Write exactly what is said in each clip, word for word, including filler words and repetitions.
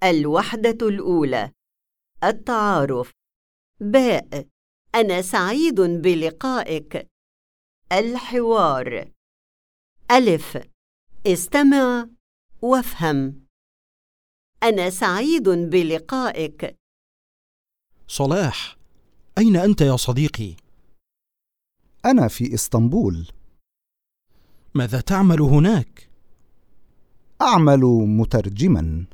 الوحدة الأولى. التعارف. باء. أنا سعيد بلقائك. الحوار. ألف. استمع وافهم. أنا سعيد بلقائك. صلاح، أين أنت يا صديقي؟ أنا في إسطنبول. ماذا تعمل هناك؟ أعمل مترجماً.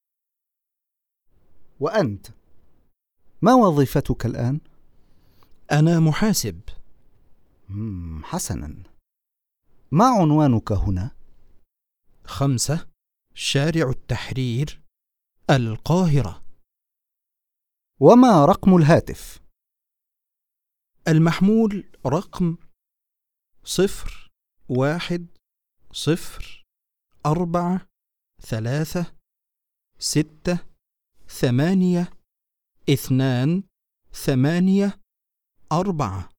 وأنت؟ ما وظيفتك الآن؟ أنا محاسب. مم، حسناً. ما عنوانك هنا؟ خمسة، شارع التحرير، القاهرة. وما رقم الهاتف؟ المحمول رقم صفر واحد صفر أربعة ثلاثة ستة ثمانية اثنان ثمانية أربعة،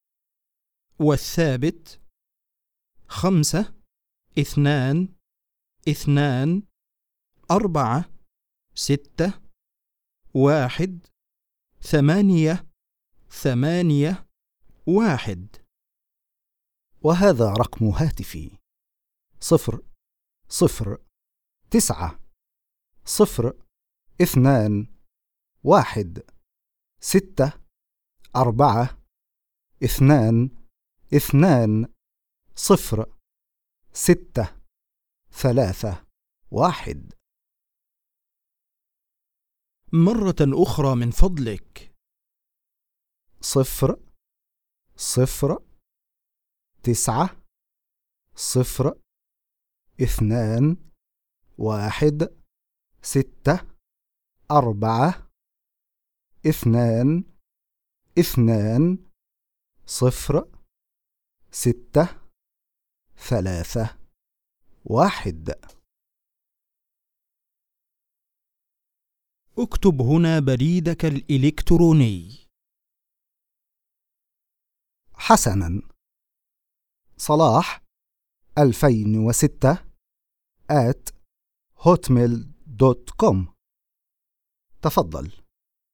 والثابت خمسة اثنان اثنان أربعة ستة واحد ثمانية ثمانية واحد. وهذا رقم هاتفي: صفر صفر تسعة صفر اثنان واحد ستة أربعة اثنان اثنان صفر ستة ثلاثة واحد. مرة أخرى من فضلك. صفر صفر تسعة صفر اثنان واحد ستة أربعة اثنان اثنان صفر ستة ثلاثة واحد. اكتب هنا بريدك الإلكتروني. حسناً. صلاح ألفين وستة آت هوتميل دوت كوم. تفضل.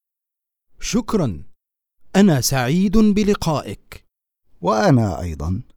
شكراً، أنا سعيد بلقائك. وأنا أيضاً.